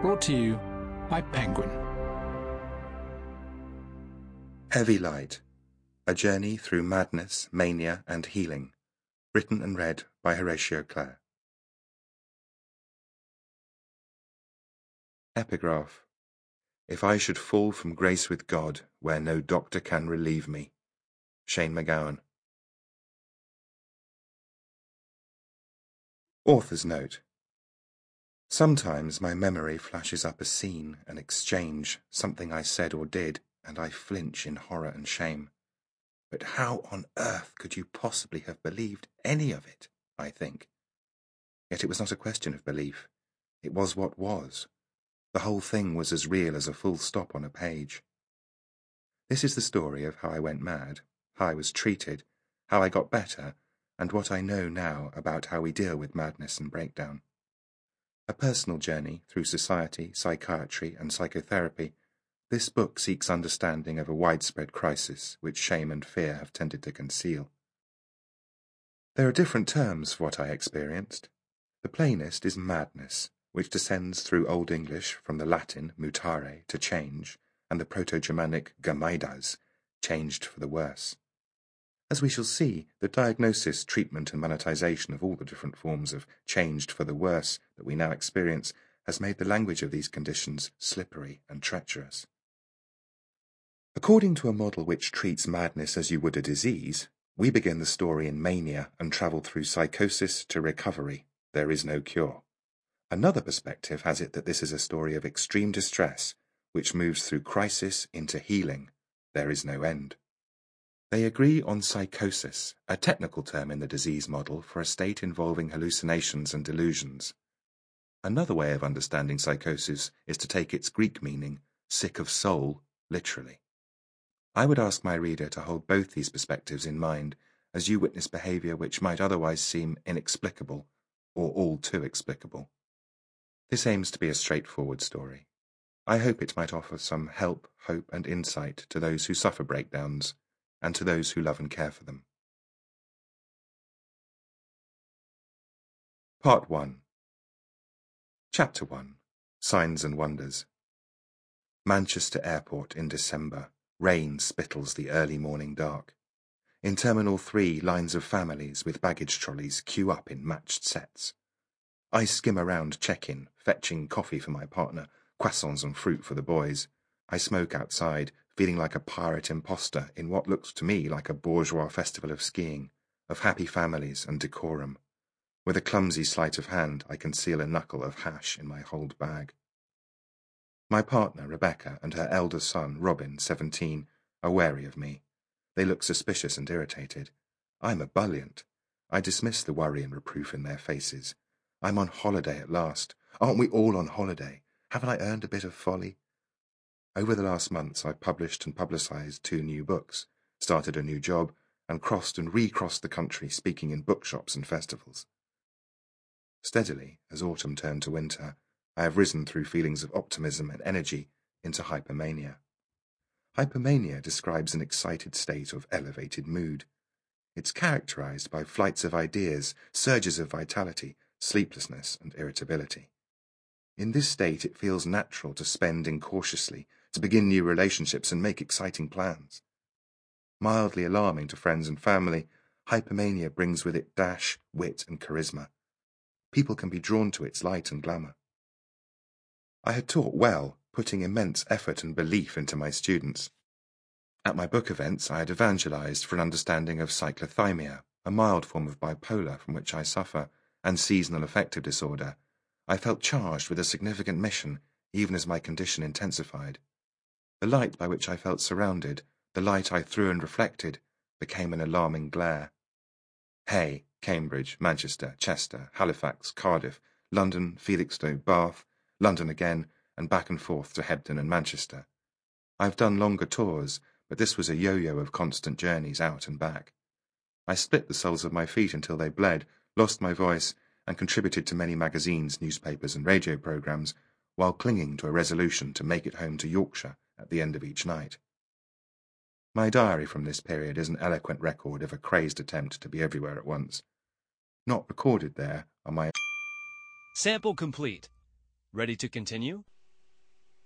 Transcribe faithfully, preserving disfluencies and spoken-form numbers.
Brought to you by Penguin. Heavy Light, A Journey Through Madness, Mania and Healing, written and read by Horatio Clare. Epigraph. If I should fall from grace with God, where no doctor can relieve me. Shane MacGowan. Author's note. Sometimes my memory flashes up a scene, an exchange, something I said or did, and I flinch in horror and shame. But how on earth could you possibly have believed any of it, I think? Yet it was not a question of belief. It was what was. The whole thing was as real as a full stop on a page. This is the story of how I went mad, how I was treated, how I got better, and what I know now about how we deal with madness and breakdown. A personal journey through society, psychiatry, and psychotherapy, this book seeks understanding of a widespread crisis which shame and fear have tended to conceal. There are different terms for what I experienced. The plainest is madness, which descends through Old English from the Latin mutare, to change, and the Proto-Germanic gamaidas, changed for the worse. As we shall see, the diagnosis, treatment and monetization of all the different forms of changed for the worse that we now experience has made the language of these conditions slippery and treacherous. According to a model which treats madness as you would a disease, we begin the story in mania and travel through psychosis to recovery. There is no cure. Another perspective has it that this is a story of extreme distress, which moves through crisis into healing. There is no end. They agree on psychosis, a technical term in the disease model for a state involving hallucinations and delusions. Another way of understanding psychosis is to take its Greek meaning, sick of soul, literally. I would ask my reader to hold both these perspectives in mind as you witness behaviour which might otherwise seem inexplicable or all too explicable. This aims to be a straightforward story. I hope it might offer some help, hope and insight to those who suffer breakdowns and to those who love and care for them. Part one. Chapter one. Signs and Wonders. Manchester Airport in December. Rain spittles the early morning dark. In Terminal three, lines of families with baggage trolleys queue up in matched sets. I skim around check-in, fetching coffee for my partner, croissants and fruit for the boys. I smoke outside, feeling like a pirate imposter in what looks to me like a bourgeois festival of skiing, of happy families and decorum. With a clumsy sleight of hand, I conceal a knuckle of hash in my hold bag. My partner, Rebecca, and her elder son, Robin, seventeen, are wary of me. They look suspicious and irritated. I'm ebullient. I dismiss the worry and reproof in their faces. I'm on holiday at last. Aren't we all on holiday? Haven't I earned a bit of folly? Over the last months I've published and publicised two new books, started a new job, and crossed and recrossed the country speaking in bookshops and festivals. Steadily, as autumn turned to winter, I have risen through feelings of optimism and energy into hypermania. Hypermania describes an excited state of elevated mood. It's characterised by flights of ideas, surges of vitality, sleeplessness and irritability. In this state it feels natural to spend incautiously, to begin new relationships and make exciting plans. Mildly alarming to friends and family, hypermania brings with it dash, wit and charisma. People can be drawn to its light and glamour. I had taught well, putting immense effort and belief into my students. At my book events I had evangelized for an understanding of cyclothymia, a mild form of bipolar from which I suffer, and seasonal affective disorder. I felt charged with a significant mission, even as my condition intensified. The light by which I felt surrounded, the light I threw and reflected, became an alarming glare. Hay, Cambridge, Manchester, Chester, Halifax, Cardiff, London, Felixstowe, Bath, London again, and back and forth to Hebden and Manchester. I've done longer tours, but this was a yo-yo of constant journeys out and back. I split the soles of my feet until they bled, lost my voice, and contributed to many magazines, newspapers and radio programmes, while clinging to a resolution to make it home to Yorkshire at the end of each night. My diary from this period is an eloquent record of a crazed attempt to be everywhere at once. Not recorded there are my... Sample complete. Ready to continue?